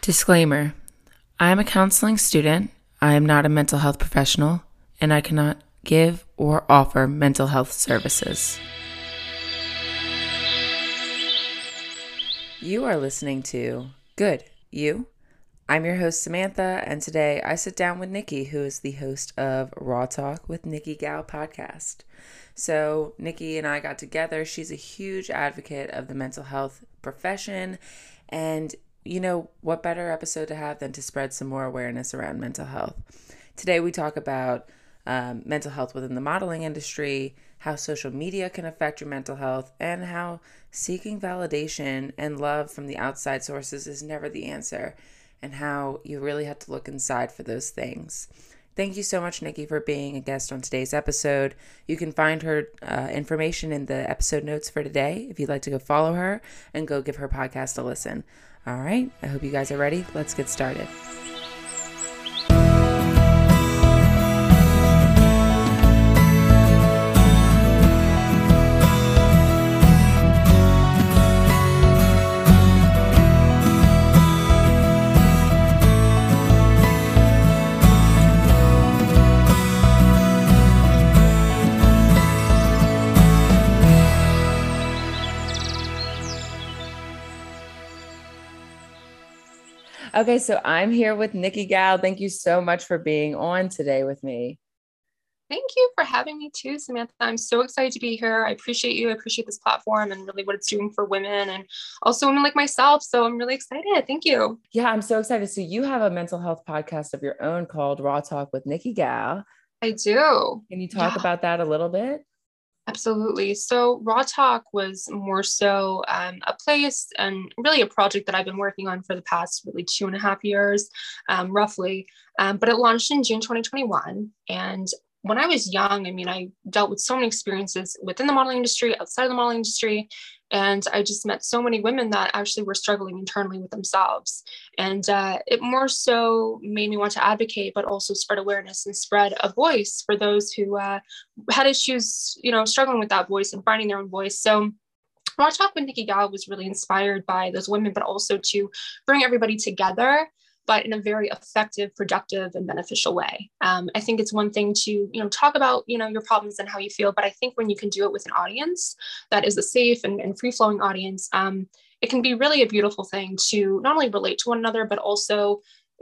Disclaimer: I am a counseling student. I am not a mental health professional, and I cannot give or offer mental health services. You are listening to Good You. I'm your host, Samantha, and today I sit down with Nikki, who is the host of Raw Talk with Nikki Gal podcast. So Nikki and I got together. She's a huge advocate of the mental health profession, and you know, what better episode to have than to spread some more awareness around mental health. Today we talk about mental health within the modeling industry, how social media can affect your mental health, and how seeking validation and love from the outside sources is never the answer, and how you really have to look inside for those things. Thank you so much, Nikki, for being a guest on today's episode. You can find her information in the episode notes for today if you'd like to go follow her and go give her podcast a listen. All right, I hope you guys are ready. Let's get started. Okay, so I'm here with Nikki Gal. Thank you so much for being on today with me. Thank you for having me too, Samantha. I'm so excited to be here. I appreciate you. I appreciate this platform and really what it's doing for women and also women like myself. So I'm really excited. Thank you. Yeah, I'm so excited. So you have a mental health podcast of your own called Raw Talk with Nikki Gal. I do. Can you talk about that a little bit? Absolutely. So Raw Talk was more so a place and really a project that I've been working on for the past really 2.5 years, roughly. But it launched in June 2021. And when I was young, I dealt with so many experiences within the modeling industry, outside of the modeling industry. And I just met so many women that actually were struggling internally with themselves. And it more so made me want to advocate, but also spread awareness and spread a voice for those who had issues, struggling with that voice and finding their own voice. So Raw Talk with Nikki Gal was really inspired by those women, but also to bring everybody together, but in a very effective, productive, and beneficial way. I think it's one thing to, talk about, your problems and how you feel, but I think when you can do it with an audience that is a safe and free-flowing audience, it can be really a beautiful thing to not only relate to one another, but also,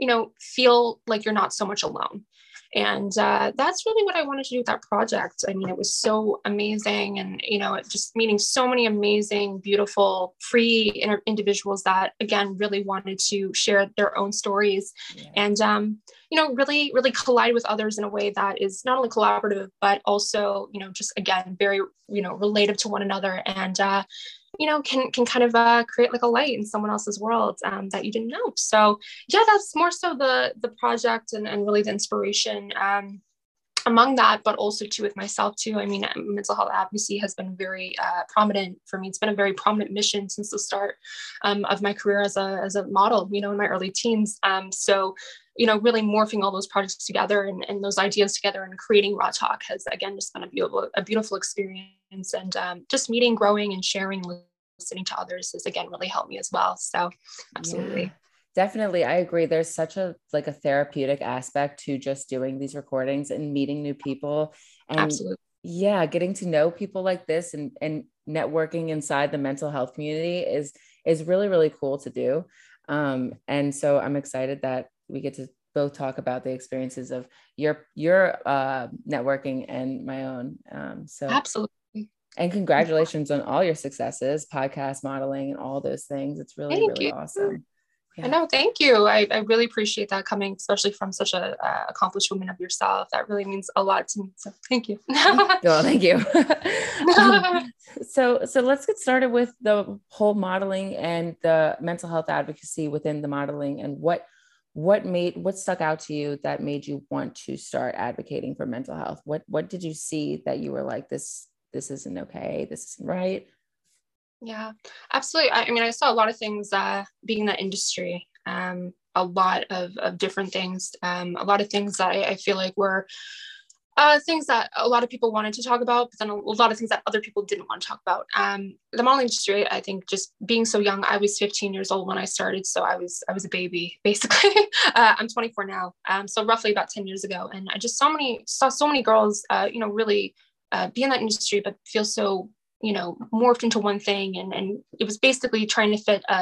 feel like you're not so much alone. And that's really what I wanted to do with that project. It was so amazing. And, just meeting so many amazing, beautiful, free individuals that, again, really wanted to share their own stories and, really, really collide with others in a way that is not only collaborative, but also, just, again, very, relative to one another. And, can kind of create like a light in someone else's world that you didn't know. So yeah, that's more so the project and really the inspiration among that, but also too with myself too. Mental health advocacy has been very prominent for me. It's been a very prominent mission since the start of my career as a model, in my early teens. So really morphing all those projects together and those ideas together and creating Raw Talk has, again, just been a beautiful experience. And just meeting, growing, and sharing, listening to others has, again, really helped me as well. So absolutely. Yeah, definitely. I agree. There's such a therapeutic aspect to just doing these recordings and meeting new people. And absolutely. Yeah, getting to know people like this and networking inside the mental health community is really, really cool to do. And so I'm excited that we get to both talk about the experiences of your networking and my own. So absolutely. And congratulations on all your successes, podcast modeling and all those things. It's really, really awesome. Yeah. I know. Thank you. I really appreciate that coming, especially from such a accomplished woman of yourself. That really means a lot to me. So thank you. Well, thank you. So let's get started with the whole modeling and the mental health advocacy within the modeling, and what stuck out to you that made you want to start advocating for mental health? What did you see that you were like, this isn't okay, this isn't right? Yeah, absolutely. I saw a lot of things being in that industry, a lot of different things, a lot of things that I feel like were Things that a lot of people wanted to talk about, but then a lot of things that other people didn't want to talk about. The modeling industry, I think, just being so young, I was 15 years old when I started, so I was a baby basically. I'm 24 now, so roughly about 10 years ago, and I just saw so many girls, really be in that industry, but feel so morphed into one thing, and it was basically trying to fit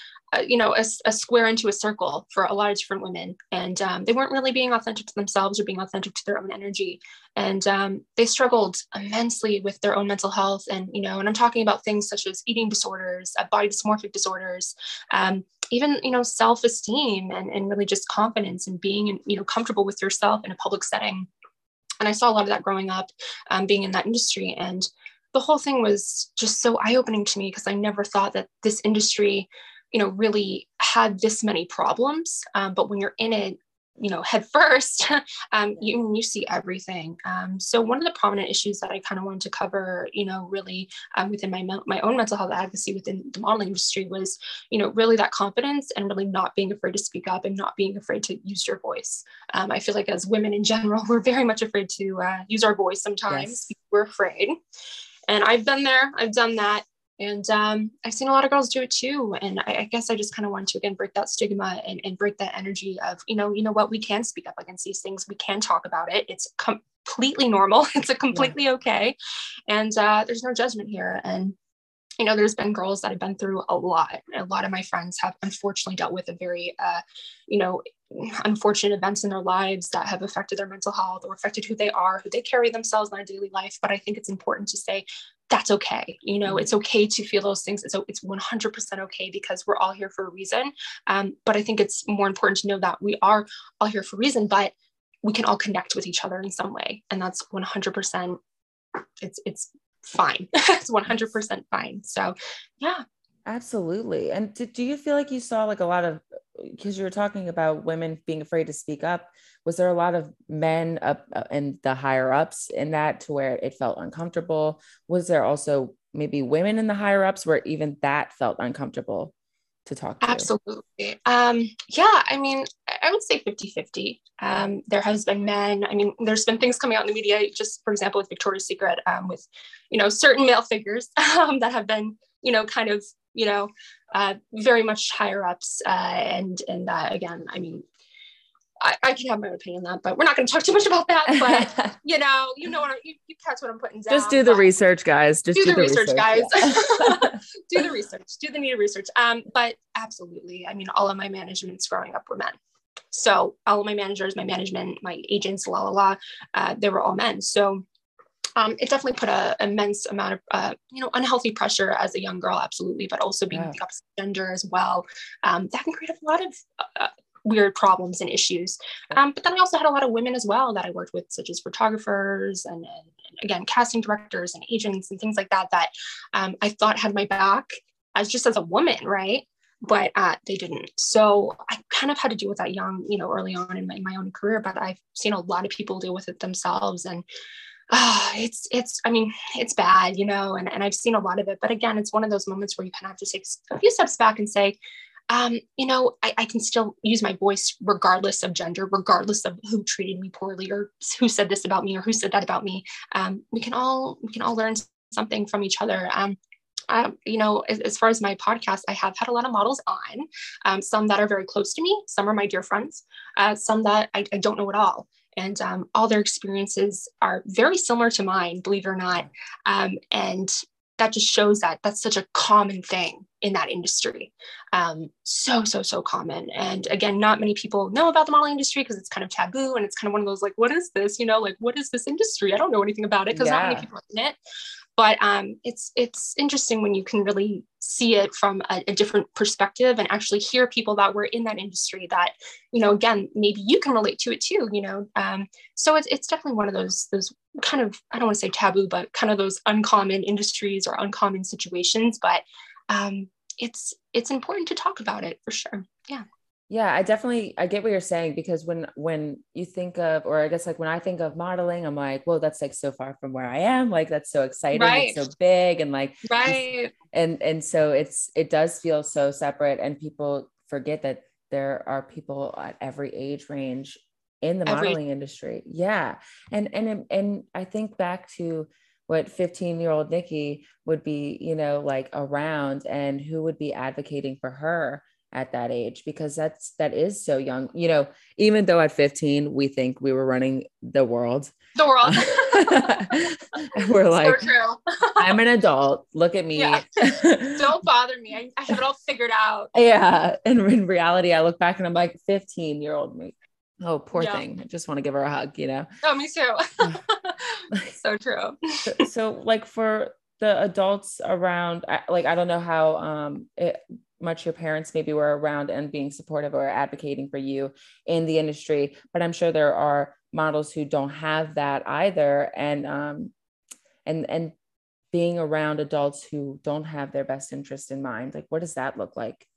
a square into a circle for a lot of different women. And they weren't really being authentic to themselves or being authentic to their own energy. And they struggled immensely with their own mental health. And I'm talking about things such as eating disorders, body dysmorphic disorders, even, self-esteem and really just confidence and being, comfortable with yourself in a public setting. And I saw a lot of that growing up, being in that industry. And the whole thing was just so eye-opening to me because I never thought that this industry really had this many problems. But when you're in it, head first, you see everything. So one of the prominent issues that I kind of wanted to cover, really within my own mental health advocacy within the modeling industry was, really that confidence and really not being afraid to speak up and not being afraid to use your voice. I feel like as women in general, we're very much afraid to use our voice sometimes. Yes. Because we're afraid. And I've been there, I've done that. And I've seen a lot of girls do it too. And I guess I just kind of want to, again, break that stigma and break that energy of, what, we can speak up against these things. We can talk about it. It's completely normal. It's completely okay. And there's no judgment here. And, there's been girls that have been through a lot. A lot of my friends have unfortunately dealt with a very, unfortunate events in their lives that have affected their mental health or affected who they are, who they carry themselves in their daily life. But I think it's important to say, that's okay. It's okay to feel those things. It's 100% okay because we're all here for a reason. But I think it's more important to know that we are all here for a reason, but we can all connect with each other in some way. And that's 100%. It's fine. It's 100% fine. So yeah. Absolutely. And do you feel like you saw like a lot of, because you were talking about women being afraid to speak up, was there a lot of men up in the higher ups in that to where it felt uncomfortable? Was there also maybe women in the higher ups where even that felt uncomfortable to talk to? Absolutely. Yeah, I mean, I would say 50-50. There has been men. I mean, there's been things coming out in the media, just for example, with Victoria's Secret, with, certain male figures that have been, kind of, very much higher ups. And again, I mean, I can have my own opinion on that, but we're not going to talk too much about that. But you catch what I'm putting down. Just do the research, guys. Just do the research, guys. Yeah. Do the research. Do the needed research. But absolutely, I mean, all of my managements growing up were men. So all of my managers, my management, my agents, they were all men. So it definitely put a immense amount of unhealthy pressure as a young girl, absolutely, but also being the opposite gender as well. That can create a lot of weird problems and issues. But then I also had a lot of women as well that I worked with, such as photographers and again, casting directors and agents and things like that, I thought had my back as a woman, right? But they didn't. So I kind of had to deal with that young, early on in my own career, but I've seen a lot of people deal with it themselves. And it's bad, and I've seen a lot of it. But again, it's one of those moments where you kind of have to take a few steps back and say, I can still use my voice regardless of gender, regardless of who treated me poorly or who said this about me or who said that about me. We can all learn something from each other. As far as my podcast, I have had a lot of models on, some that are very close to me, some are my dear friends, some that I don't know at all. And all their experiences are very similar to mine, believe it or not. And that just shows that that's such a common thing in that industry. So common. And again, not many people know about the modeling industry because it's kind of taboo. And it's kind of one of those, like, what is this? What is this industry? I don't know anything about it because not many people are in it. But it's interesting when you can really see it from a different perspective and actually hear people that were in that industry that, again, maybe you can relate to it too, So it's definitely one of those kind of, I don't want to say taboo, but kind of those uncommon industries or uncommon situations. But it's important to talk about it for sure. Yeah. Yeah, I get what you're saying, because when you think of, or I guess like when I think of modeling, I'm like, well, that's like so far from where I am. Like, that's so exciting. Right. It's so big. And like, right. And so it does feel so separate, and people forget that there are people at every age range in the modeling industry. Yeah. And I think back to what 15-year-old Nikki would be, you know, like around, and who would be advocating for her at that age, because that is so young, you know, even though at 15 we think we were running the world. We're like, so true. I'm an adult, look at me. Yeah. Don't bother me, I have it all figured out. Yeah. And in reality, I look back and I'm like, 15-year-old me, oh, poor thing, I just want to give her a hug, you know. Oh, me too. So true. So like for the adults around, like I don't know how much your parents maybe were around and being supportive or advocating for you in the industry, but I'm sure there are models who don't have that either, and being around adults who don't have their best interest in mind, like what does that look like?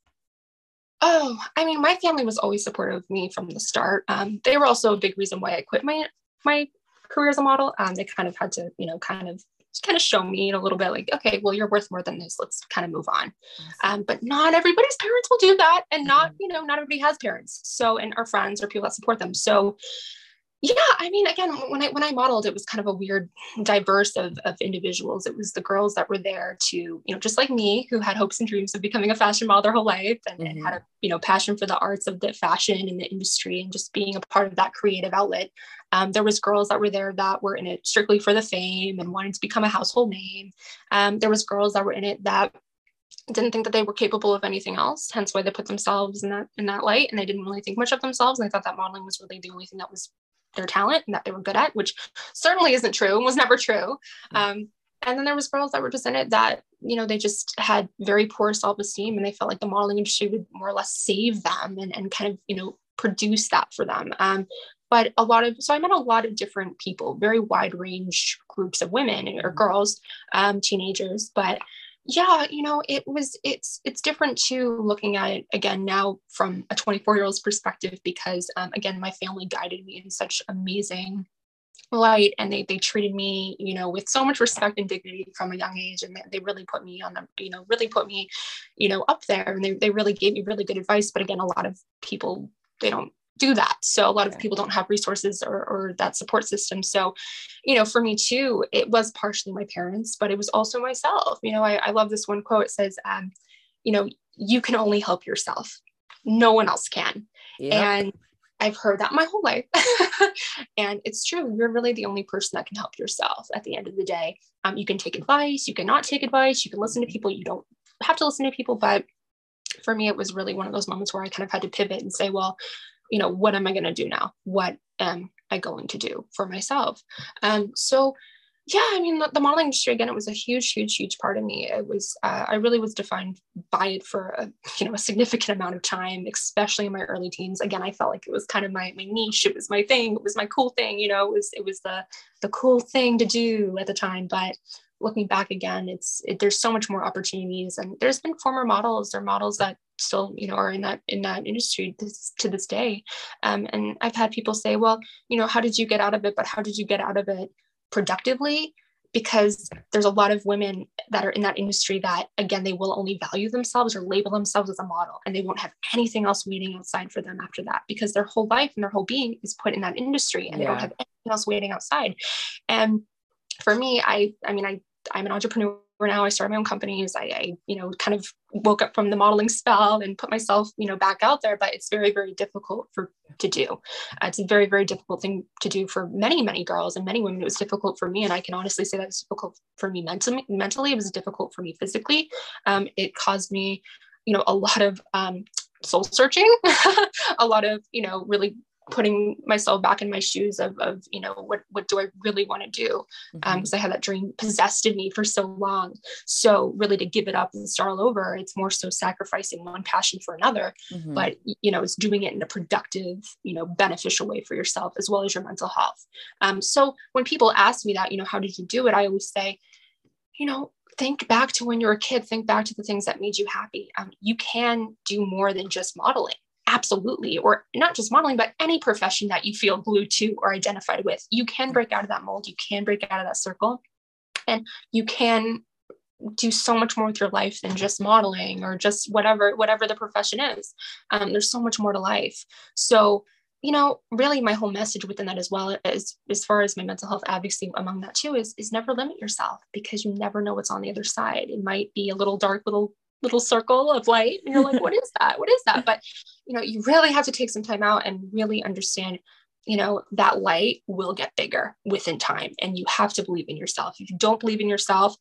Oh, I mean, my family was always supportive of me from the start. They were also a big reason why I quit my career as a model. They kind of had to, you know, kind of show me a little bit like, okay, well, you're worth more than this. Let's kind of move on. But not everybody's parents will do that. And not, you know, not everybody has parents. So, and our friends or people that support them. So yeah, I mean, again, when I modeled, it was kind of a weird, diverse of individuals. It was the girls that were there to, you know, just like me, who had hopes and dreams of becoming a fashion model their whole life, and had a, you know, passion for the arts of the fashion and the industry and just being a part of that creative outlet. There was girls that were there that were in it strictly for the fame and wanted to become a household name. There was girls that were in it that didn't think that they were capable of anything else, hence why they put themselves in that light, and they didn't really think much of themselves. And I thought that modeling was really the only thing that was their talent and that they were good at, which certainly isn't true and was never true. And then there was girls that were just in it that, you know, they just had very poor self-esteem, and they felt like the modeling industry would more or less save them and kind of, you know, produce that for them. But so I met a lot of different people, very wide range groups of women or girls, teenagers, but yeah, you know, it's different too, looking at it again now from a 24-year-old's perspective, because again, my family guided me in such amazing light, and they treated me, you know, with so much respect and dignity from a young age, and they really put me on the, you know, really put me, you know, up there, and they really gave me really good advice. But again, a lot of people, they don't do that. So a lot of people don't have resources or that support system. So, you know, for me too, it was partially my parents, but it was also myself. You know, I love this one quote. It says, you know, you can only help yourself. No one else can. Yep. And I've heard that my whole life. And it's true. You're really the only person that can help yourself at the end of the day. You can take advice. You cannot take advice. You can listen to people. You don't have to listen to people. But for me, it was really one of those moments where I kind of had to pivot and say, well, you know, what am I going to do now? What am I going to do for myself? So yeah, I mean, the modeling industry, again, it was a huge, huge, huge part of me. It was, I really was defined by it for a significant amount of time, especially in my early teens. Again, I felt like it was kind of my niche. It was my thing. It was my cool thing. You know, it was the cool thing to do at the time. But looking back again, there's so much more opportunities, and there's been former models or models that still, you know, are in that industry to this day. And I've had people say, well, you know, how did you get out of it? But how did you get out of it productively? Because there's a lot of women that are in that industry that, again, they will only value themselves or label themselves as a model, and they won't have anything else waiting outside for them after that, because their whole life and their whole being is put in that industry, and they don't have anything else waiting outside. And for me, I'm an entrepreneur now. I started my own companies. I you know, kind of woke up from the modeling spell and put myself, you know, back out there, but it's very, very difficult to do. It's a very, very difficult thing to do for many, many girls and many women. It was difficult for me. And I can honestly say that it's difficult for me mentally. It was difficult for me physically. It caused me, you know, a lot of soul searching, a lot of, you know, really putting myself back in my shoes of you know, what do I really want to do? Because I had that dream possessed in me for so long. So really, to give it up and start all over, it's more so sacrificing one passion for another, but, you know, it's doing it in a productive, you know, beneficial way for yourself as well as your mental health. So when people ask me that, you know, how did you do it? I always say, you know, think back to when you were a kid, think back to the things that made you happy. You can do more than just modeling. Absolutely. Or not just modeling, but any profession that you feel glued to or identified with. You can break out of that mold. You can break out of that circle, and you can do so much more with your life than just modeling or just whatever the profession is. There's so much more to life. So really my whole message within that as well, as far as my mental health advocacy among that too, is never limit yourself, because you never know what's on the other side. It might be a little dark, little circle of light, and you're like, what is that? What is that? But, you really have to take some time out and really understand, that light will get bigger within time, and you have to believe in yourself. If you don't believe in yourself,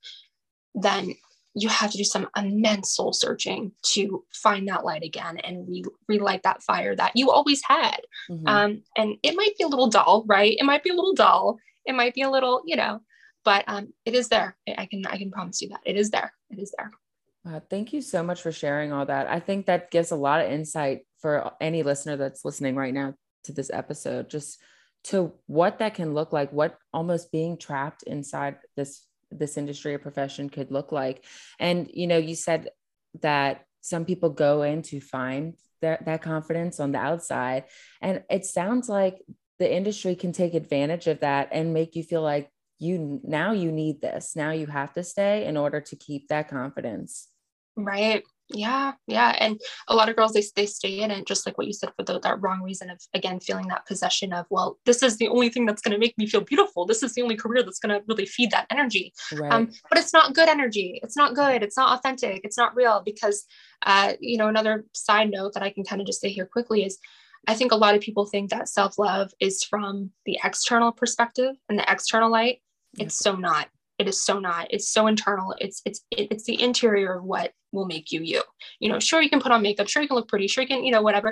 then you have to do some immense soul searching to find that light again and relight that fire that you always had. And it might be a little dull, right? It might be a little dull. It might be a little, but it is there. I can promise you that it is there. It is there. Thank you so much for sharing all that. I think that gives a lot of insight for any listener that's listening right now to this episode, just to what that can look like, what almost being trapped inside this industry or profession could look like. And, you said that some people go in to find that confidence on the outside. And it sounds like the industry can take advantage of that and make you feel like you need this. Now you have to stay in order to keep that confidence. Right. Yeah. Yeah. And a lot of girls, they stay in it, just like what you said, for that wrong reason of, again, feeling that possession of, well, this is the only thing that's going to make me feel beautiful. This is the only career that's going to really feed that energy. Right. But it's not good energy. It's not good. It's not authentic. It's not real, because, another side note that I can kind of just say here quickly is, I think a lot of people think that self-love is from the external perspective and the external light. It's so not. It is so not. It's so internal. It's the interior of what will make you. Sure, you can put on makeup. Sure, you can look pretty. Sure, you can, whatever,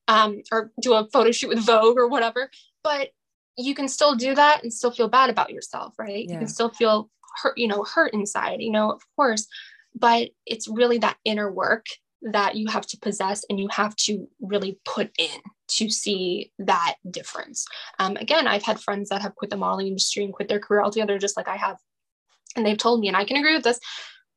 or do a photo shoot with Vogue or whatever. But you can still do that and still feel bad about yourself, right? Yeah. You can still feel hurt inside, of course. But it's really that inner work that you have to possess and you have to really put in to see that difference. Again, I've had friends that have quit the modeling industry and quit their career altogether, just like I have. And they've told me, and I can agree with this,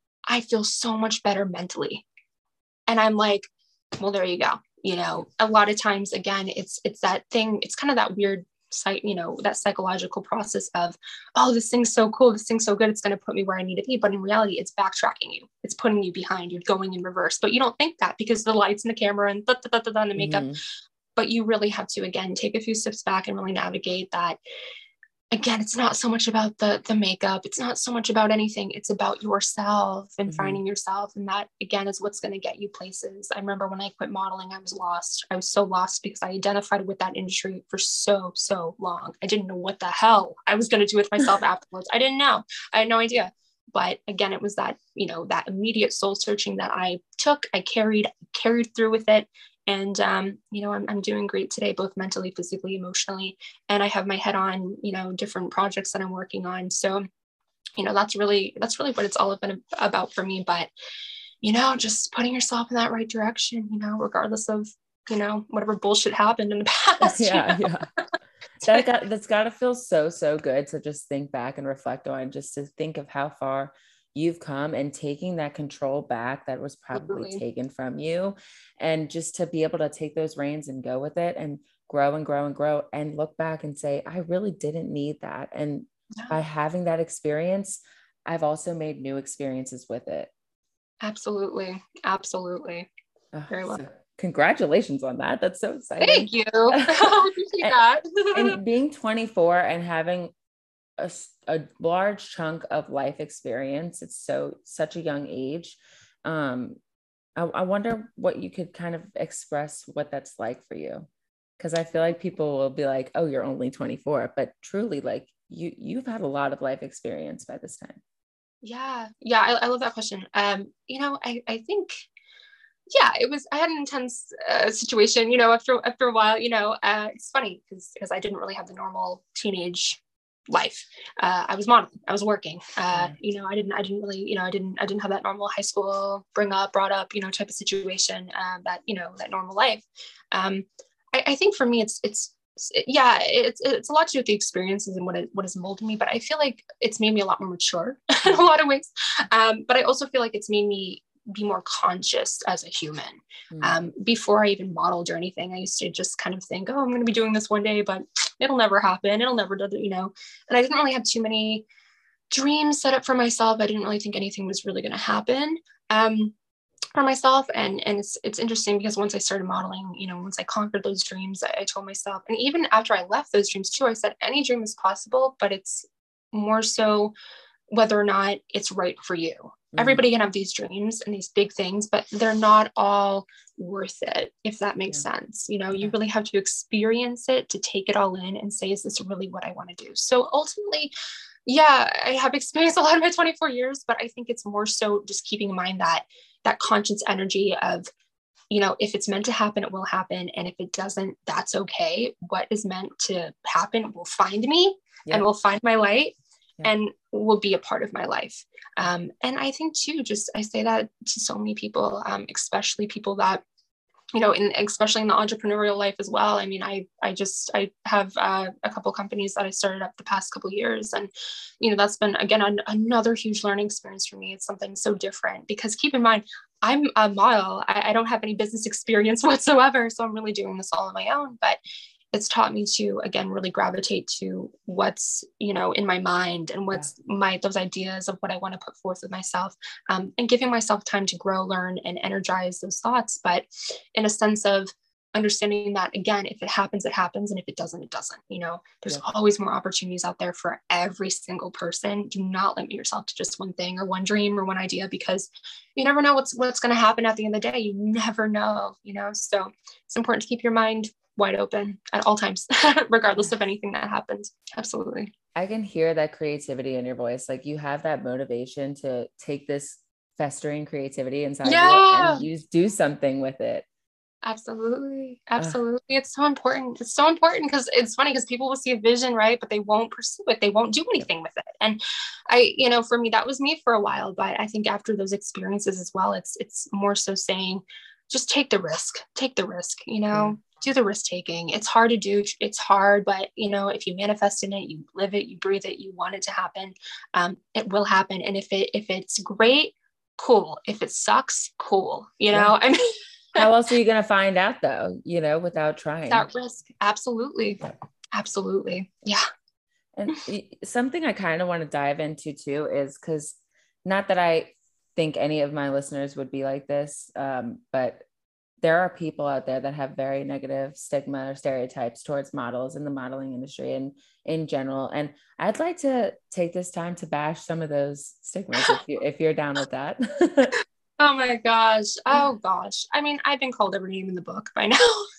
I feel so much better mentally. And I'm like, well, there you go. A lot of times, again, it's that thing, it's kind of that weird that psychological process of, oh, this thing's so cool, this thing's so good, it's going to put me where I need to be. But in reality, it's backtracking you. It's putting you behind. You're going in reverse. But you don't think that, because the lights and the camera and the makeup. But you really have to, again, take a few steps back and really navigate that. Again, it's not so much about the makeup. It's not so much about anything. It's about yourself and finding yourself. And that, again, is what's going to get you places. I remember when I quit modeling, I was lost. I was so lost because I identified with that industry for so long. I didn't know what the hell I was going to do with myself afterwards. I didn't know. I had no idea. But again, it was that, that immediate soul searching that I took, I carried through with it. And, I'm doing great today, both mentally, physically, emotionally, and I have my head on, different projects that I'm working on. So, that's really what it's all been about for me. But, just putting yourself in that right direction, regardless of, whatever bullshit happened in the past. Yeah. That's got to feel so good to just think back and reflect on, just to think of how far you've come and taking that control back that was probably taken from you, and just to be able to take those reins and go with it and grow and look back and say, I really didn't need that. And by having that experience, I've also made new experiences with it. Absolutely. Very well. So congratulations on that. That's so exciting. Thank you. I appreciate that. And being 24 and having a large chunk of life experience, it's such a young age. I wonder what you could kind of express what that's like for you, because I feel like people will be like, oh, you're only 24, but truly, like, you've had a lot of life experience by this time. Yeah, I love that question. I think, I had an intense situation, after a while. It's funny because I didn't really have the normal teenage life. I was modeling, I was working, I didn't really, I didn't have that normal high school brought up, type of situation, that normal life. I think for me, it's a lot to do with the experiences and what has molded me, but I feel like it's made me a lot more mature in a lot of ways. But I also feel like it's made me be more conscious as a human. Before I even modeled or anything, I used to just kind of think, oh, I'm going to be doing this one day, but it'll never happen. It'll never do it, and I didn't really have too many dreams set up for myself. I didn't really think anything was really going to happen. for myself. And it's interesting because once I started modeling, once I conquered those dreams, I told myself, and even after I left those dreams too, I said, any dream is possible, but it's more so whether or not it's right for you. Everybody can have these dreams and these big things, but they're not all worth it, if that makes sense. You really have to experience it to take it all in and say, is this really what I want to do? So ultimately, I have experienced a lot in my 24 years, but I think it's more so just keeping in mind that conscious energy of, if it's meant to happen, it will happen. And if it doesn't, that's okay. What is meant to happen will find me and will find my light and will be a part of my life. And I think too, I say that to so many people, especially people that, especially in the entrepreneurial life as well. I mean, I have a couple companies that I started up the past couple of years, and, that's been, again, another huge learning experience for me. It's something so different because keep in mind, I'm a model. I don't have any business experience whatsoever. So I'm really doing this all on my own, but it's taught me to, again, really gravitate to what's, in my mind and what's those ideas of what I want to put forth with myself, and giving myself time to grow, learn, and energize those thoughts. But in a sense of understanding that, again, if it happens, it happens. And if it doesn't, it doesn't, there's always more opportunities out there for every single person. Do not limit yourself to just one thing or one dream or one idea, because you never know what's going to happen at the end of the day. You never know, so it's important to keep your mind wide open at all times, regardless of anything that happens. Absolutely. I can hear that creativity in your voice. Like you have that motivation to take this festering creativity inside you and do something with it. Absolutely. It's so important. It's so important because it's funny because people will see a vision, right? But they won't pursue it. They won't do anything with it. And for me, that was me for a while, but I think after those experiences as well, it's more so saying, just take the risk, do the risk taking. It's hard to do. It's hard, but if you manifest in it, you live it, you breathe it, you want it to happen, it will happen. And if it's great, cool. If it sucks, cool. I mean, how else are you going to find out though, without trying? That risk. Absolutely. Absolutely. Yeah. And something I kind of want to dive into too is because not that I think any of my listeners would be like this, but there are people out there that have very negative stigma or stereotypes towards models in the modeling industry and in general. And I'd like to take this time to bash some of those stigmas if you're down with that. Oh my gosh. Oh gosh. I mean, I've been called every name in the book by now.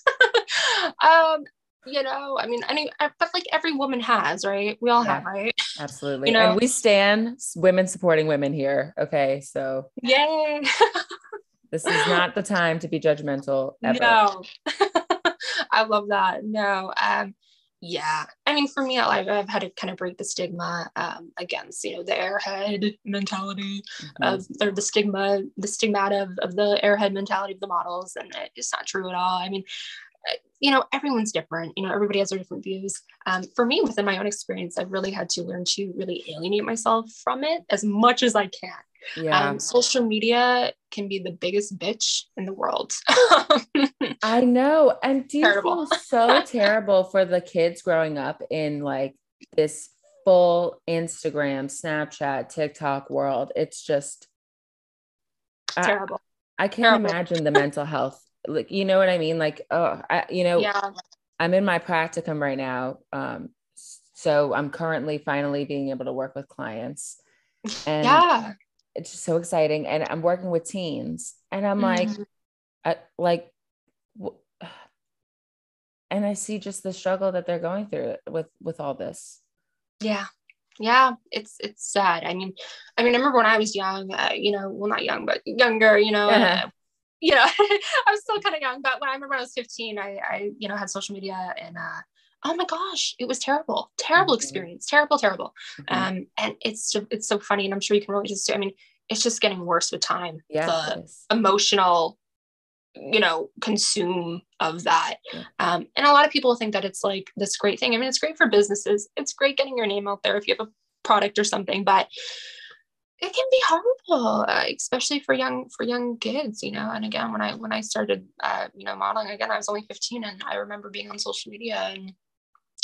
But like every woman has, right? We all have, right? Absolutely. And we stand women supporting women here. Okay. So yay. This is not the time to be judgmental ever. No. I love that. No. Yeah. I mean, for me, I've had to kind of break the stigma against, the airhead mentality or the stigma of the airhead mentality of the models. And it's not true at all. I mean, everyone's different, everybody has their different views. For me, within my own experience, I've really had to learn to really alienate myself from it as much as I can. Social media can be the biggest bitch in the world. I know. And do you feel so terrible for the kids growing up in like this full Instagram, Snapchat, TikTok world? It's just terrible. I can't imagine the mental health. Like, you know what I mean? Like, I'm in my practicum right now. So I'm currently finally being able to work with clients, and it's just so exciting. And I'm working with teens, and I'm and I see just the struggle that they're going through with all this. Yeah. It's sad. I mean, I remember when I was young, well, not young, but younger, I was still kind of young, but when I remember when I was 15, I had social media, and oh my gosh, it was terrible experience. Terrible. And it's so funny. And I'm sure you can relate to, I mean, it's just getting worse with time. The emotional, consume of that. And a lot of people think that it's like this great thing. I mean, it's great for businesses. It's great getting your name out there if you have a product or something, but it can be horrible, especially for young kids, and again, when I started, modeling, again, I was only 15, and I remember being on social media, and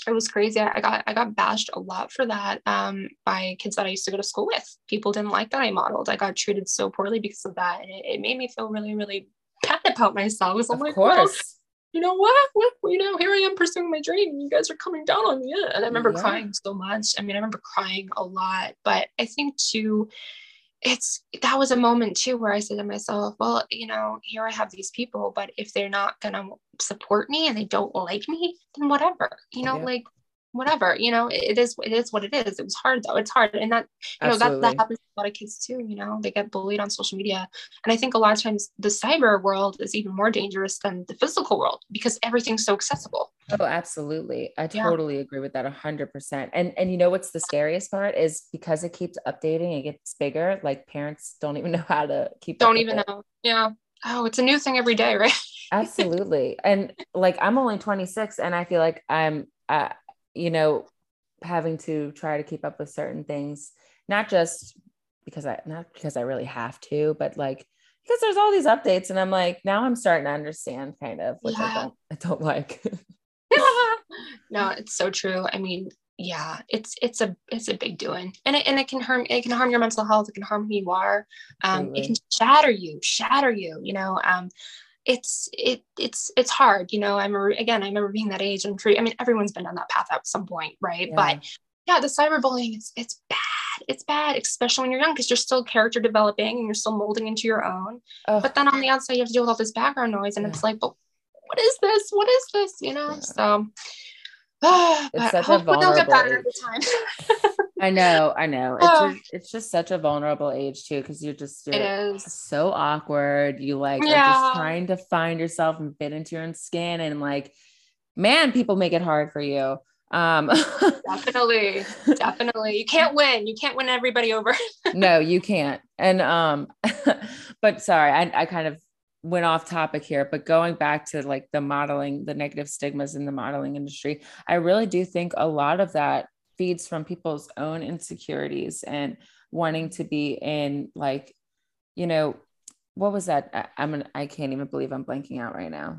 it was crazy. I got bashed a lot for that by kids that I used to go to school with. People didn't like that I modeled. I got treated so poorly because of that, and it made me feel really, really bad about myself. So I'm Of like, well, course. you know what? Here I am pursuing my dream, and you guys are coming down on me. And I remember Yeah. crying so much. I mean, I remember crying a lot, but I think too, that was a moment too where I said to myself, well, here I have these people, but if they're not gonna support me and they don't like me, then whatever, Yeah. like whatever, it is what it is. It was hard though. It's hard. And that, that Absolutely. happens to a lot of kids too, they get bullied on social media. And I think a lot of times the cyber world is even more dangerous than the physical world because everything's so accessible. Oh, absolutely. I Yeah. totally agree with that 100%. And you know what's the scariest part is because it keeps updating, it gets bigger. Like parents don't even know how to keep up Don't with even it. know. Yeah. Oh, it's a new thing every day, right? Absolutely. And like I'm only 26 and I feel like I'm you know, having to try to keep up with certain things, not just not because I really have to, but like because there's all these updates and I'm like now I'm starting to understand kind of, which Yeah. I don't like. No, it's so true. I mean, yeah, it's a big doing, and it can harm your mental health. It can harm who you are. It can Absolutely. shatter you. It's hard. I remember being that age, and I mean, everyone's been on that path at some point, right? But Yeah. yeah, the cyberbullying, it's bad. It's bad, especially when you're young, because you're still character developing and you're still molding into your own. Oh, But then on the outside, you have to deal with all this background noise, and yeah. it's like, but what is this? What is this? Yeah. So, It's but such a hopefully they'll get vulnerable better over age. time. I know. Oh, It's just such a vulnerable age too, because it you're is. so awkward. You like are just Yeah, trying to find yourself and fit into your own skin. And like, man, people make it hard for you. Um definitely. Definitely. You can't win. You can't win everybody over. no, you can't. And but sorry, I kind of went off topic here, but going back to like the modeling, the negative stigmas in the modeling industry, I really do think a lot of that feeds from people's own insecurities and wanting to be in like, you know, what was that? I can't even believe I'm blanking out right now.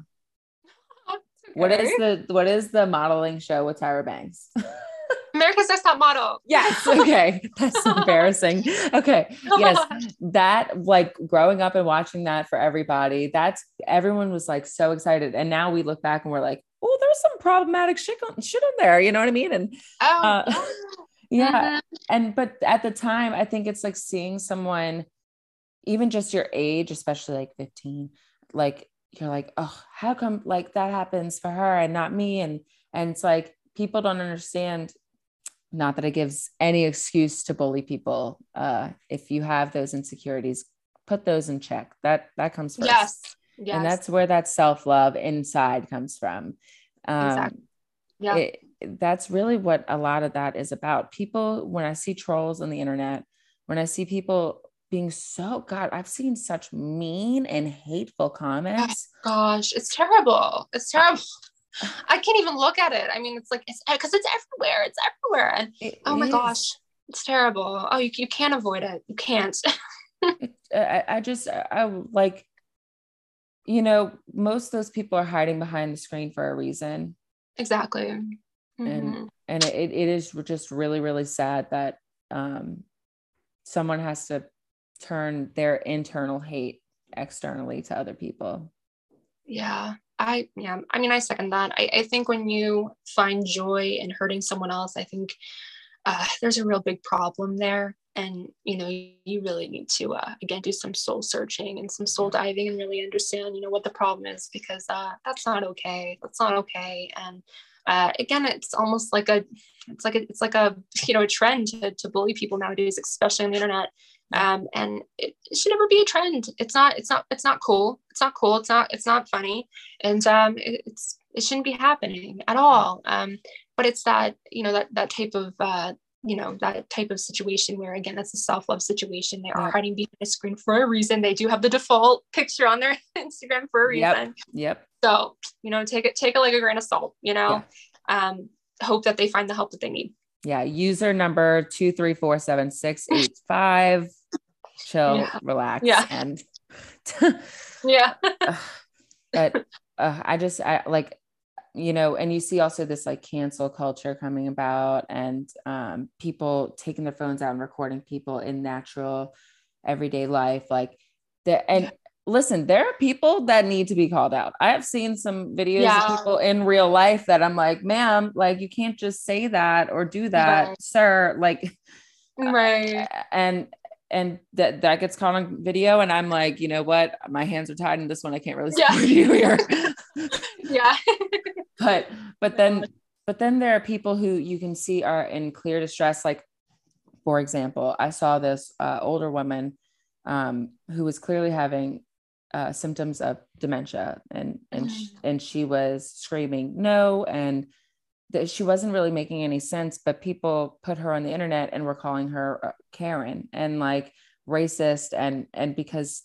Okay. What is the modeling show with Tyra Banks? America's Next Top Model. Yes. Okay. That's embarrassing. Okay. Yes. That like growing up and watching that for everybody, that's everyone was like so excited. And now we look back and we're like, oh, there's some problematic shit on there. You know what I mean? And Oh, uh, yeah. yeah. Mm-hmm. And but at the time, I think it's like seeing someone, even just your age, especially like 15, like you're like, oh, how come like that happens for her and not me? And it's like people don't understand, not that it gives any excuse to bully people. If you have those insecurities, put those in check. That comes first. Yes. And Yes. that's where that self-love inside comes from. Exactly. Yeah. it That's really what a lot of that is about. People, when I see trolls on the internet, when I see people being so, God, I've seen such mean and hateful Oh, comments. gosh, it's terrible. It's terrible. I can't even look at it. I mean, it's like it's because it's everywhere. It's everywhere, and It oh my is. gosh, it's terrible. Oh, you can't avoid it. You can't. I just, I like, most of those people are hiding behind the screen for a reason. Exactly. And, Mm-hmm. it is just really, really sad that, someone has to turn their internal hate externally to other people. Yeah. I mean, I second that. I think when you find joy in hurting someone else, I think there's a real big problem there. And you really need to again do some soul searching and some soul diving and really understand what the problem is, because that's not okay. That's not okay. And again, it's almost like a a trend to bully people nowadays, especially on the internet. And it should never be a trend. It's not cool. It's not cool. It's not funny. And it shouldn't be happening at all. But it's that type of that type of situation where, again, that's a self-love situation. They are Yep. hiding behind a screen for a reason. They do have the default picture on their Instagram for a reason. Yep. So take it like a grain of salt. Yeah. Hope that they find the help that they need. Yeah. User number 2347685. Chill, Yeah. relax. Yeah. And Yeah. but I like you know, and you see also this like cancel culture coming about, and people taking their phones out and recording people in natural everyday life, like that. And listen, there are people that need to be called out. I have seen some videos of Yeah. people in real life that I'm like, ma'am, like you can't just say that or do that, Right. sir. Like, Right. and that gets caught on video, and I'm like, you know what, my hands are tied in this one, I can't really Yeah. support you here. Yeah. but but No. then there are people who you can see are in clear distress. Like, for example, I saw this older woman who was clearly having symptoms of dementia, and she was screaming no, and that she wasn't really making any sense, but people put her on the internet and were calling her Karen and like racist, and because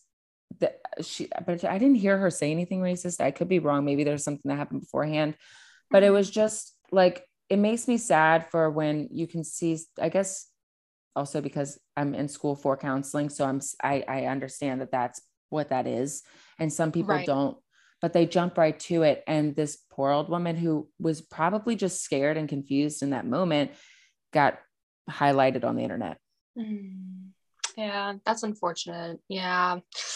but I didn't hear her say anything racist. I could be wrong. Maybe there's something that happened beforehand, but it was just like, it makes me sad for when you can see, I guess also because I'm in school for counseling. So I understand that that's what that is. And some people Right. don't, but they jump right to it. And this poor old woman who was probably just scared and confused in that moment got highlighted on the internet. Yeah, that's unfortunate. Yeah.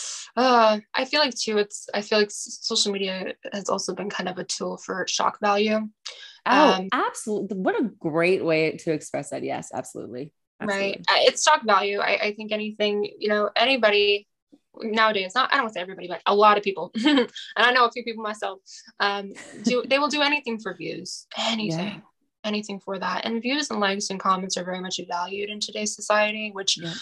I feel like too, I feel like social media has also been kind of a tool for shock value. Oh, absolutely. What a great way to express that. Yes, absolutely. Right. Absolutely. It's shock value. I think anything, anybody nowadays, not, I don't want to say everybody, but a lot of people, and I know a few people myself, they will do anything for views, Yeah. anything for that. And views and likes and comments are very much valued in today's society, which Yeah.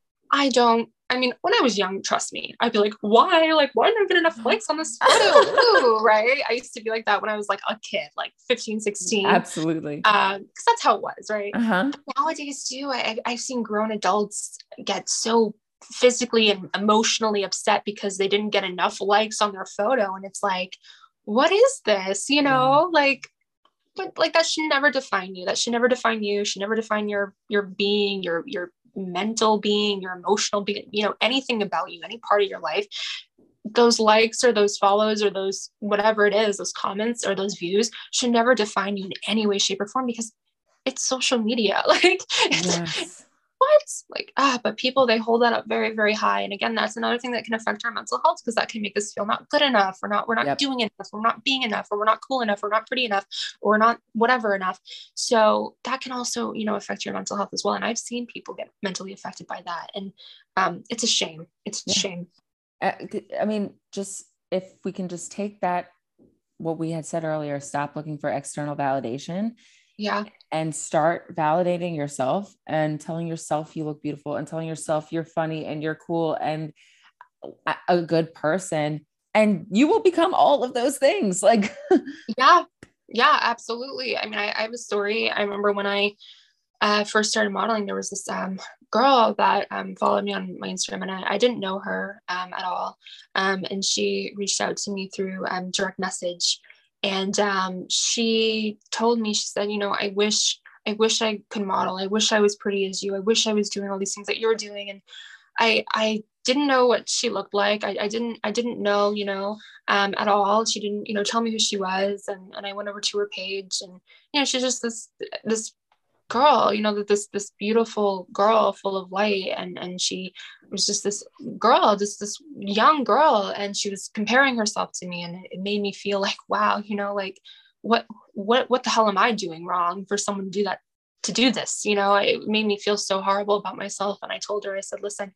I mean, when I was young, trust me, I'd be like, why? Like, why didn't I get enough likes on this photo? Ooh, right? I used to be like that when I was like a kid, like 15, 16. Absolutely. Because that's how it was, right? Uh-huh. But nowadays, too, I've seen grown adults get so physically and emotionally upset because they didn't get enough likes on their photo. And it's like, what is this? Yeah. Like, but like that should never define you. That should never define you. Should never define your being, your mental being, your emotional being, anything about you, any part of your life. Those likes or those follows or those whatever it is, those comments or those views should never define you in any way, shape, or form, because it's social media. Like, Yes. what? Like, but people, they hold that up very, very high. And again, that's another thing that can affect our mental health, because that can make us feel not good enough, we're not Yep. doing enough, we're not being enough, or we're not cool enough, or we're not pretty enough, or we're not whatever enough. So that can also, affect your mental health as well. And I've seen people get mentally affected by that. And it's a shame. It's a Yeah. shame. I mean, just if we can just take that, what we had said earlier, stop looking for external validation Yeah. and start validating yourself and telling yourself you look beautiful and telling yourself you're funny and you're cool and a good person, and you will become all of those things. Like, Yeah. Yeah, absolutely. I mean, I have a story. I remember when I first started modeling, there was this girl that followed me on my Instagram, and I didn't know her at all. And she reached out to me through direct message. And she told me, she said, I wish I could model. I wish I was pretty as you. I wish I was doing all these things that you're doing. And I didn't know what she looked like. I didn't know, at all. She didn't, tell me who she was. And I went over to her page, and, she's just this girl, this beautiful girl full of light. And she was just this girl, just this young girl. And she was comparing herself to me. And it made me feel like, wow, like what the hell am I doing wrong for someone to do that, to do this? It made me feel so horrible about myself. And I told her, I said, listen,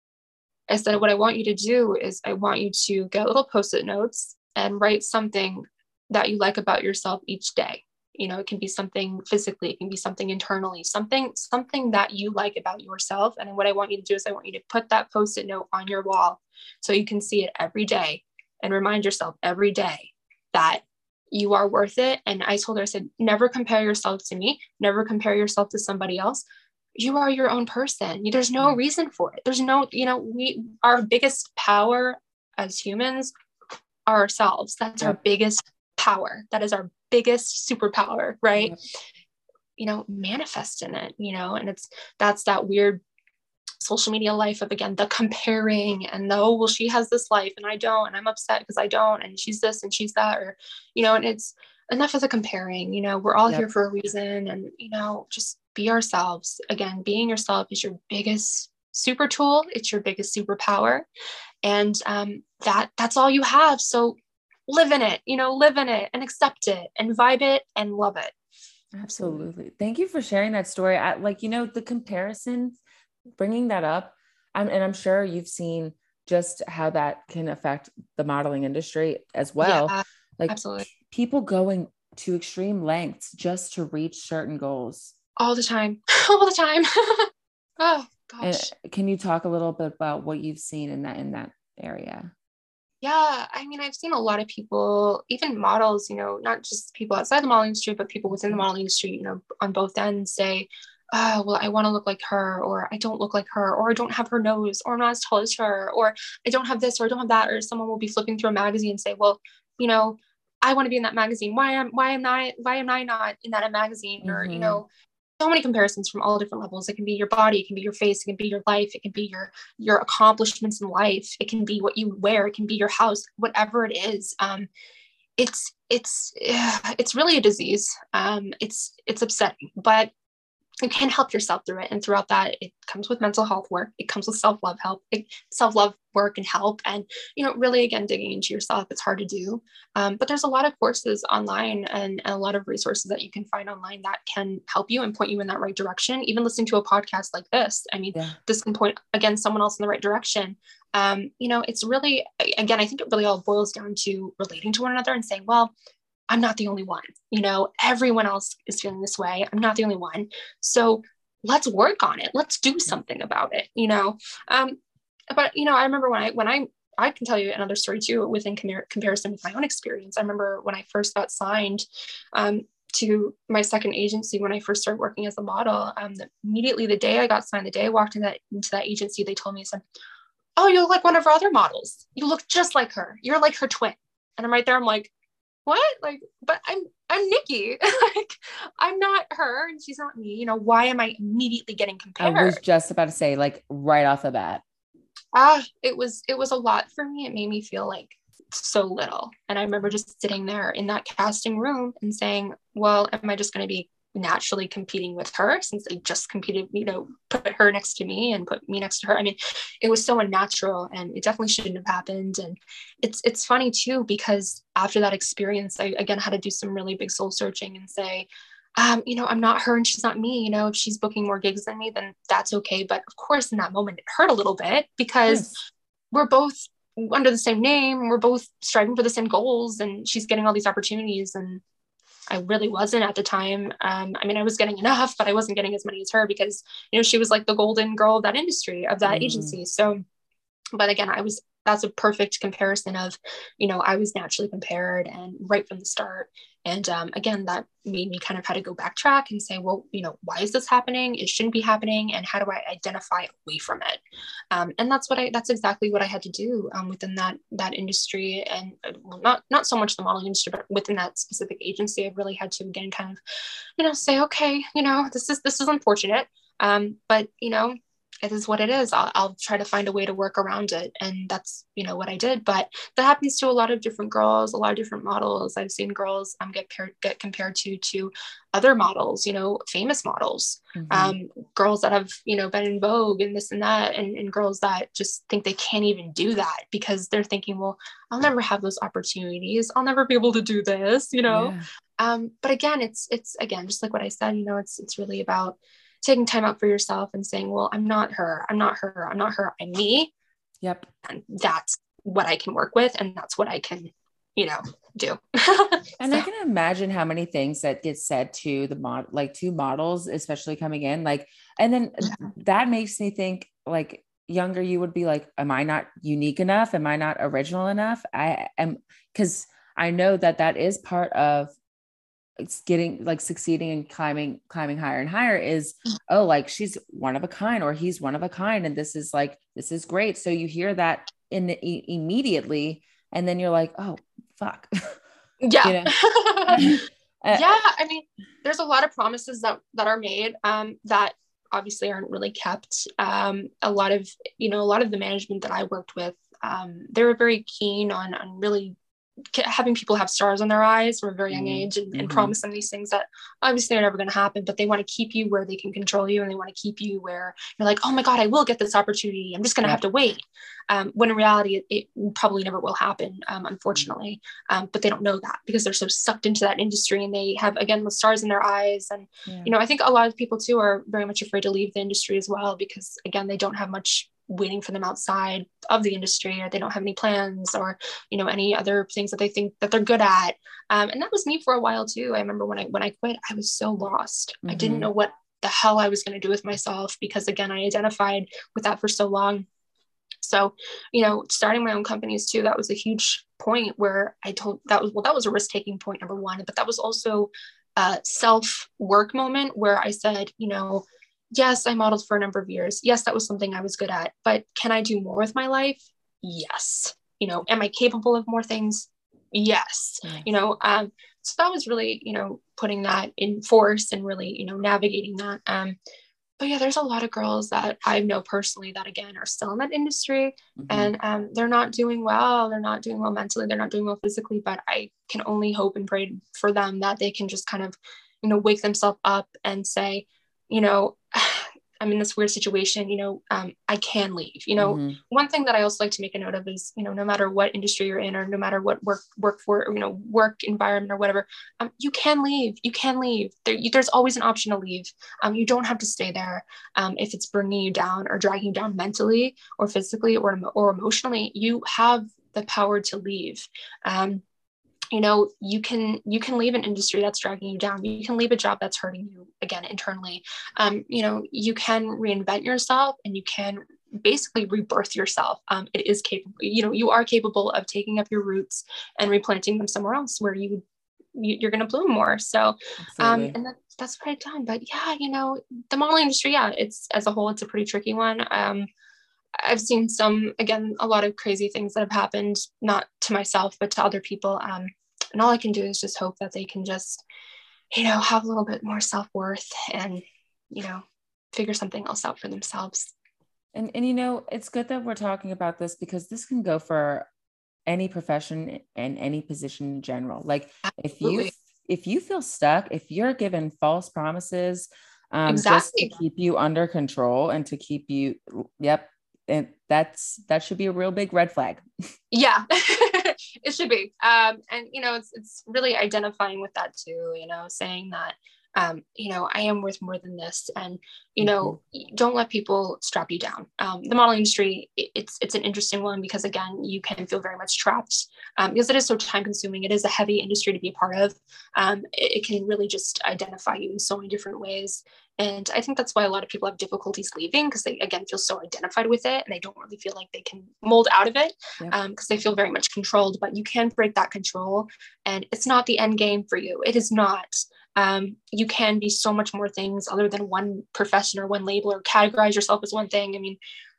I said, what I want you to do is I want you to get little post-it notes and write something that you like about yourself each day. It can be something physically, it can be something internally, something that you like about yourself. And what I want you to do is I want you to put that post-it note on your wall so you can see it every day and remind yourself every day that you are worth it. And I told her, I said, never compare yourself to me, never compare yourself to somebody else. You are your own person. There's no reason for it. There's no, our biggest power as humans are ourselves. That's our biggest power. That is our biggest superpower, right? Manifest in it, and that's that weird social media life of, again, the comparing and the, well, she has this life and I don't, and I'm upset because I don't, and she's this and she's that, or, and enough of the comparing. We're all here Yep. for a reason, and just be ourselves. Again, being yourself is your biggest super tool. It's your biggest superpower, and that's all you have. So live in it, live in it and accept it and vibe it and love it. Absolutely. Thank you for sharing that story. The comparisons, bringing that up, and I'm sure you've seen just how that can affect the modeling industry as well. Yeah, Like absolutely. people going to extreme lengths just to reach certain goals. All the time. All the time. Oh And gosh. can you talk a little bit about what you've seen in that area? Yeah, I mean, I've seen a lot of people, even models, not just people outside the modeling industry, but people within the modeling industry, on both ends say, oh, well, I want to look like her, or I don't look like her, or I don't have her nose, or I'm not as tall as her, or I don't have this, or I don't have that. Or someone will be flipping through a magazine and say, well, you know, I want to be in that magazine. Why am I not in that magazine? Or, Mm-hmm. so many comparisons from all different levels. It can be your body, it can be your face, it can be your life, it can be your accomplishments in life, it can be what you wear, it can be your house, whatever it is. It's really a disease. It's upsetting, but you can help yourself through it. And throughout that, it comes with mental health work. It comes with self-love work and help. And, really, again, digging into yourself, it's hard to do. But there's a lot of courses online and a lot of resources that you can find online that can help you and point you in that right direction. Even listening to a podcast like this, I mean, Yeah. this can point, again, someone else in the right direction. It's really, again, I think it really all boils down to relating to one another and saying, well, I'm not the only one. Everyone else is feeling this way. I'm not the only one. So let's work on it. Let's do something about it. But I remember I can tell you another story too, within comparison with my own experience. I remember when I first got signed to my second agency, when I first started working as a model, immediately the day I got signed, the day I walked into that agency, they told me, said, oh, you look like one of our other models. You look just like her. You're like her twin. And I'm right there. I'm like, what? Like, but I'm Nikki. Like, I'm not her and she's not me. Why am I immediately getting I was compared? just about to say, like right off the bat. It was a lot for me. It made me feel like so little. And I remember just sitting there in that casting room and saying, well, am I just going to be naturally competing with her since I just competed, put her next to me and put me next to her? I mean, it was so unnatural and it definitely shouldn't have happened. And it's funny too, because after that experience, I again had to do some really big soul searching and say, I'm not her and she's not me. If she's booking more gigs than me, then that's okay. But of course, in that moment, it hurt a little bit because we're both under the same name. We're both striving for the same goals, and she's getting all these opportunities. And I really wasn't at the time. I mean, I was getting enough, but I wasn't getting as many as her because, she was like the golden girl of that industry, of that agency. So, but again, that's a perfect comparison of, I was naturally compared and right from the start. And again, that made me kind of had to go backtrack and say, well, why is this happening? It shouldn't be happening. And how do I identify away from it? And that's exactly what I had to do within that industry. And not so much the modeling industry, but within that specific agency, I really had to, again, kind of, say, okay, this is unfortunate. But it is what it is. I'll try to find a way to work around it. And that's, what I did. But that happens to a lot of different girls, a lot of different models. I've seen girls get compared to other models, famous models, girls that have, been in Vogue and this and that, and girls that just think they can't even do that because they're thinking, well, I'll never have those opportunities. I'll never be able to do this, Yeah. But again, it's again, just like what I said, it's really about taking time out for yourself and saying, well, I'm not her. I'm not her. I'm not her. I'm me. Yep. And that's what I can work with. And that's what I can, do. And So, I can imagine how many things that get said to to models, especially coming in, and then that makes me think like younger, you would be like, am I not unique enough? Am I not original enough? I am, because I know that is part of it's getting like succeeding and climbing higher and higher is, oh, like she's one of a kind or he's one of a kind. And this is great. So you hear that immediately. And then you're like, oh, fuck. yeah. Uh, Yeah. I mean, there's a lot of promises that are made that obviously aren't really kept. A lot of the management that I worked with, they were very keen on really having people have stars in their eyes from a very young age and Mm-hmm. promise them these things that obviously are never going to happen, but they want to keep you where they can control you, and they want to keep you where you're like, oh my God, I will get this opportunity. I'm just going to have Yep. to wait. When in reality, it probably never will happen, unfortunately. But they don't know that because they're so sucked into that industry, and they have, again, the stars in their eyes. And, Yeah. I think a lot of people too are very much afraid to leave the industry as well, because again, they don't have much waiting for them outside of the industry, or they don't have any plans, or any other things that they think that they're good at. And that was me for a while too. I remember when I quit, I was so lost. I didn't know what the hell I was going to do with myself, because again, I identified with that for so long. So, starting my own companies too, that was a huge point where that was a risk taking point, number one, but that was also a self work moment where I said, yes, I modeled for a number of years. Yes, that was something I was good at, but can I do more with my life? Yes. Am I capable of more things? Yes. So that was really, putting that in force and really, navigating that. But yeah, there's a lot of girls that I know personally that, again, are still in that industry, and they're not doing well. They're not doing well mentally. They're not doing well physically, but I can only hope and pray for them that they can just kind of, wake themselves up and say, you know, I'm in this weird situation, I can leave. One thing that I also like to make a note of is, no matter what industry you're in, or no matter what work environment or whatever, you can leave. You can leave. There's always an option to leave. You don't have to stay there. If it's bringing you down or dragging you down mentally or physically or emotionally, you have the power to leave. You can leave an industry that's dragging you down. You can leave a job that's hurting you, again, internally. You can reinvent yourself, and you can basically rebirth yourself. It is capable, you are capable of taking up your roots and replanting them somewhere else where you're going to bloom more. So, and that's what I've done. But yeah, the modeling industry, yeah, it's, as a whole, it's a pretty tricky one. I've seen a lot of crazy things that have happened, not to myself, but to other people. And all I can do is just hope that they can just, have a little bit more self-worth and, figure something else out for themselves. And it's good that we're talking about this, because this can go for any profession and any position in general. Like, Absolutely. if you feel stuck, if you're given false promises, Exactly. just to keep you under control and to keep you, yep. And that should be a real big red flag. Yeah, it should be. And, it's really identifying with that too, saying that, I am worth more than this. And, don't let people strap you down. The modeling industry, it's an interesting one, because again, you can feel very much trapped, because it is so time consuming. It is a heavy industry to be a part of. It can really just identify you in so many different ways. And I think that's why a lot of people have difficulties leaving, because they, again, feel so identified with it, and they don't really feel like they can mold out of it, because they feel very much controlled. But you can break that control, and it's not the end game for you. It is not. You can be so much more things other than one profession or one label, or categorize yourself as one thing. I mean,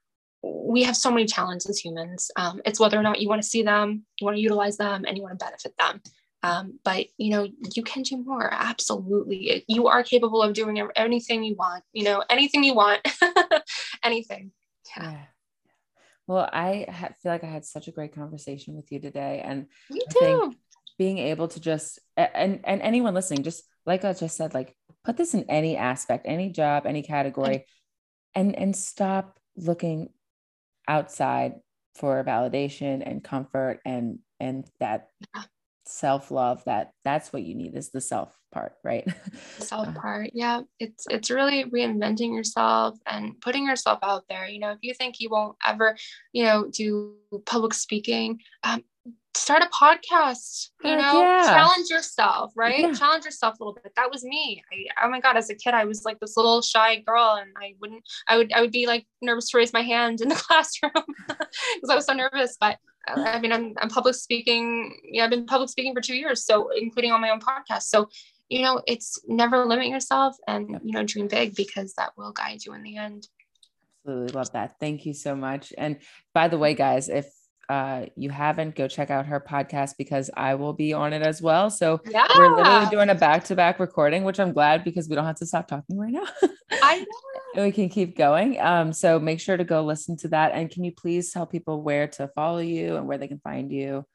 we have so many talents as humans. It's whether or not you want to see them, you want to utilize them, and you want to benefit them. But you can do more. Absolutely. You are capable of doing anything you want, anything you want, anything. Yeah. Well, feel like I had such a great conversation with you today. And Me I too. think being able to just, and anyone listening, just like I just said, like, put this in any aspect, any job, any category, and stop looking outside for validation and comfort and that self-love. That's what you need, is the self part, right? The self part. Yeah. It's really reinventing yourself and putting yourself out there. If you think you won't ever, do public speaking, start a podcast, challenge yourself, right? Yeah. Challenge yourself a little bit. That was me. Oh my God, as a kid, I was like this little shy girl, and I would be like nervous to raise my hand in the classroom because I was so nervous. But I mean, I'm public speaking. Yeah, I've been public speaking for 2 years, so including on my own podcast. So, it's never limit yourself, and, dream big, because that will guide you in the end. Absolutely love that. Thank you so much. And by the way, guys, if you haven't, go check out her podcast, because I will be on it as well. So we're literally doing a back-to-back recording, which I'm glad, because we don't have to stop talking right now. I know. And we can keep going. So make sure to go listen to that. And can you please tell people where to follow you and where they can find you?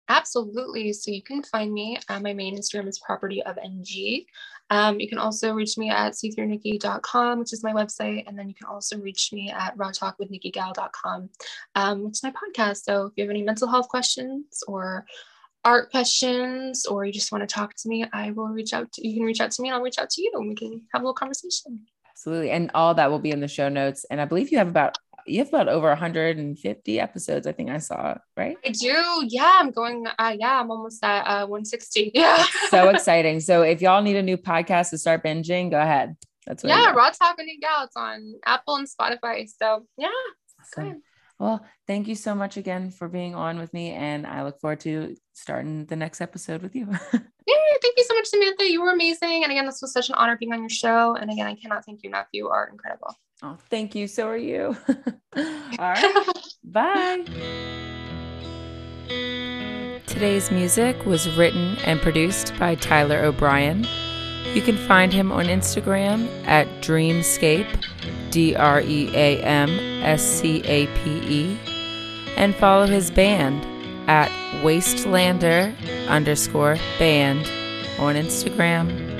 Absolutely. So you can find me. My main Instagram is property of NG. You can also reach me at seethroughnikki.com, which is my website. And then you can also reach me at rawtalkwithnikkigal.com, which is my podcast. So if you have any mental health questions or art questions, or you just want to talk to me, I will reach out to you. You can reach out to me and I'll reach out to you and we can have a little conversation. Absolutely. And all that will be in the show notes. And I believe you have about over 150 episodes. I think I saw, right? I do. Yeah. I'm going. I'm almost at 160. Yeah. So exciting. So if y'all need a new podcast to start binging, go ahead. That's what Raw Talk with Nikki Gal. It's on Apple and Spotify. So yeah. Awesome. Well, thank you so much again for being on with me. And I look forward to starting the next episode with you. Yeah, thank you so much, Samantha. You were amazing. And again, this was such an honor being on your show. And again, I cannot thank you enough. You are incredible. Oh, thank you. So are you. All right. Bye. Today's music was written and produced by Tyler O'Brien. You can find him on Instagram at Dreamscape, DreamScape, and follow his band at Wastelander_band on Instagram.